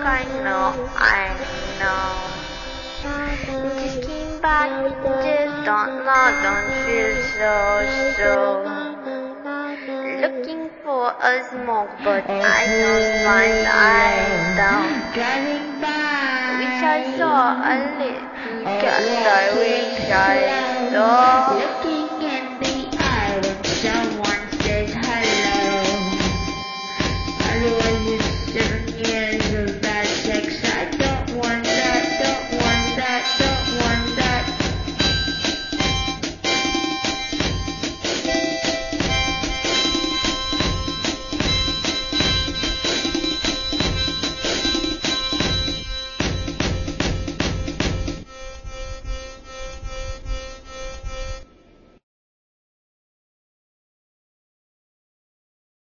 I know. Just came back, just don't feel so. Looking for a smoke, but I don't find I don't. Driving by, Wish I saw a little girl, I wish I saw.